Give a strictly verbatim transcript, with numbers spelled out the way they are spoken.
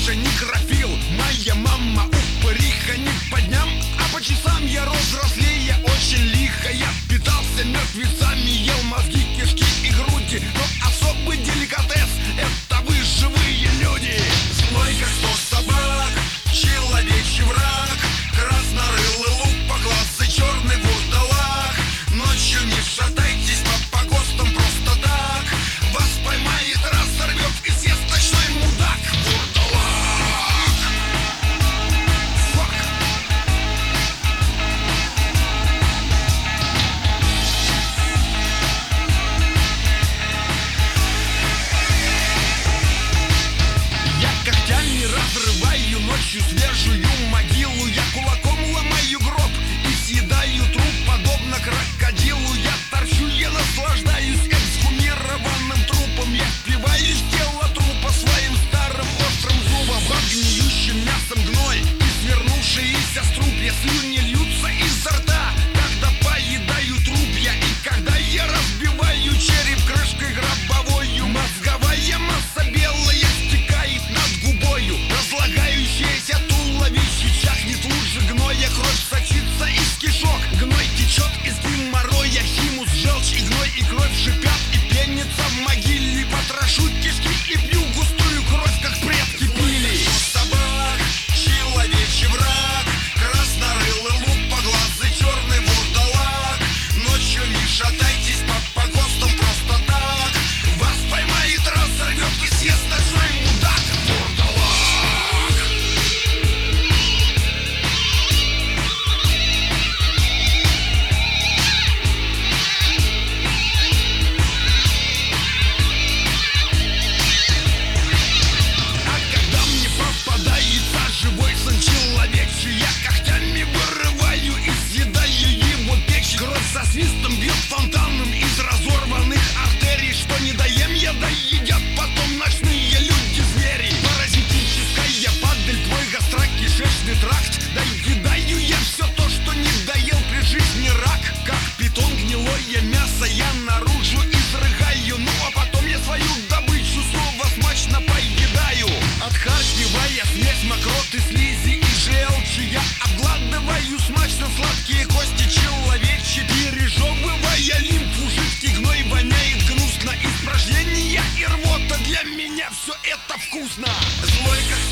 папаша некрофил, моя мама упыриха. Не по дням, а по часам я рос взрослее очень лихо. Я питался мертвецами, ел мозги, кишки и груди. Но особый деликатес — это вы, живые люди. Злой как сто собак, человечий враг, краснорылый лук по глазу, черный вурдалак. Ночью не шатайтесь по погостам просто так. Вас поймает, разорвет и съест ночной мудак. Вурдалак. Фак. Я когтями разрываю ночью свежую могилу. Я кулаком ломаю гроб и съедаю труп, подобно крокодилу. Я торчу, я наслаждаюсь эксгумированным трупом. Я впиваюсь в тело трупа своим старым острым зубом. Под гниющим мясом гной и свернувшиеся струпья. Слюни льются изо рта, когда поедаю трупья. И когда я разбиваю череп крышкой гробовою, мозговая масса белая стекает над губою. Разлагающееся туловище чахнет лужи гноя. Кровь сочится из кишок, гной течет из геморроя. Химус, желчь и гной и кровь шипят и пенятся в могиле. Потрошу кишки и пью густую кровь, как предки пили. Собак, человечий враг, краснорылый лук по глазу, черный вурдалак. Ночью не шатайтесь по погостам просто так. Вас поймает, разорвет и съест ночной мудак. Вурдалак. А когда мне попадается живой сын человечий, я когтями вырываю и съедаю его печень. Кровь со свистом бьет фонтаном из разорванных артерий. Что не доем я, да едят потом ночные люди-звери. Паразитическая падаль, твой гастрокишечный тракт. Доедаю я все то, что не доел при жизни рак. Как питон гнилое мясо я наружу изрыгаю. Ну а потом я свою добычу снова смачно поедаю. Отхаркивая смесь мокроты, слизи и желчи, я обгладываю смачно сладкие кости человечьи. Пережевывая лимфу, жидкий гной воняет гнусно. Испражнения и рвота, для меня все это вкусно. Злой как